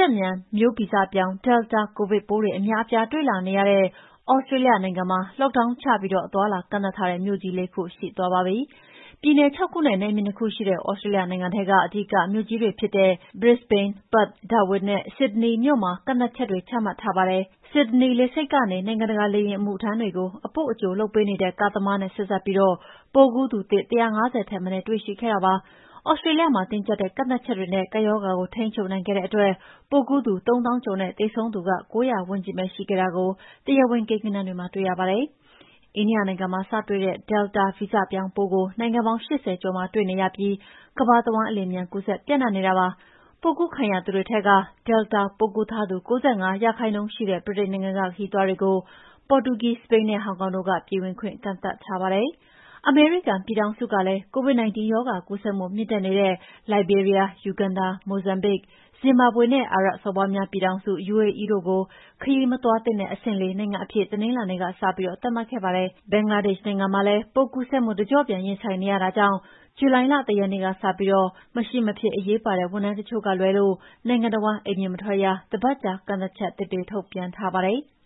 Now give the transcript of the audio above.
က်မြန်မျိုးဗီဇပြောင်း Delta ကိုဗစ်ပိုးတွေအများအပြားတွေ့လာနေရတဲ့သြစတြေးလျနိုင်ငံမှာ lockdown ချပြီးအသွားအလာကန့်သတ်ထားတဲ့မြို့ကြီး 4 ခုရှိသွားပါပြီ။ ပြည်နယ် 6 ခုနဲ့နယ်မြေ 2 ခုရှိတဲ့သြစတြေးလျနိုင်ငံထဲကအဓိကမြို့ကြီးတွေဖြစ်တဲ့ Brisbane, Perth, Darwin နဲ့ Sydney မြို့မှာ ကန့်သတ်ချက်တွေချမှတ်ထားပါတယ်။ Sydney လေဆိပ်ကနေ နိုင်ငံတကာလေယာဉ်အမှုထမ်းတွေကို အပို့အကြိုလုပ်ပေးနေတဲ့ ကားသမားနဲ့ဆက်စပ်ပြီးပိုးကူးသူသစ် ၁၅၀ ထက်မနည်းတွေ့ရှိခဲ့တာပါ။ သြစတြေးလျမှာတင်းကြပ်တဲ့ကန့်သတ်ချက်တွေနဲ့ကပ်ရောဂါကိုထိန်းချုပ်နိုင်ခဲ့တဲ့အတွက် ပိုးကူးသူ ၃၀,၀၀၀ ကျော်နဲ့သေဆုံးသူ ၉၀၀ ဝန်းကျင်ပဲရှိခဲ့တာကို တရားဝင်ကိန်းဂဏန်းတွေမှာတွေ့ရပါတယ်။ အိန္ဒိယနိုင်ငံမှာစတွေ့တဲ့ Delta ဗီဇပြောင်းပိုးကို နိုင်ငံပေါင်း ၈၀ ကျော်မှာတွေ့နေရပြီးကမ္ဘာတဝှမ်းအလျင်အမြန်ကူးစက်ပျံ့နှံ့နေတာပါ။ ပိုးကူးခံရသူတွေထဲက Delta ပိုးကူးထားသူ ၉၅% ရှိတဲ့ဗြိတိန်နိုင်ငံကခရီးသွားတွေကို ပေါ်တူဂီ၊ စပိန်နဲ့ ဟောင်ကောင်တို့ကပြည်ဝင်ခွင့်ကန့်သတ်ထားပါတယ်။ အမေရိကန်ပြည်ထောင်စုကလည်း COVID-19 ရောဂါကူးစက်မှုမြင့်တက်နေတဲ့ လိုက်ဘေးရီးယား၊ ယူဂန်ဒါ၊ မိုဇမ်ဘစ်၊ ဇင်ဘာဘွေနဲ့ အာရပ်စော်ဘွားများပြည်ထောင်စု UAE တို့ကို ခရီးမသွားသင့်တဲ့အဆင့် 4 နိုင်ငံအဖြစ်တနင်္လာနေ့ကစပြီးသတ်မှတ်ခဲ့ပါတယ်။ ဘင်္ဂလားဒေ့ရှ်နိုင်ငံမှာလည်းပိုးကူးစက်မှုတကျော့ပြန်ရင်ဆိုင်နေရတာကြောင့် ဇူလိုင်လ ၁ ရက်နေ့ကစပြီး မရှိမဖြစ်အရေးပါတဲ့ဝန်ထမ်းတချို့ကလွဲလို့နိုင်ငံတဝှမ်းအိမ်ပြင်မထွက်ရ တပတ်ကြာကန့်သတ်ချက်သစ်တွေထုတ်ပြန်ထားပါတယ်။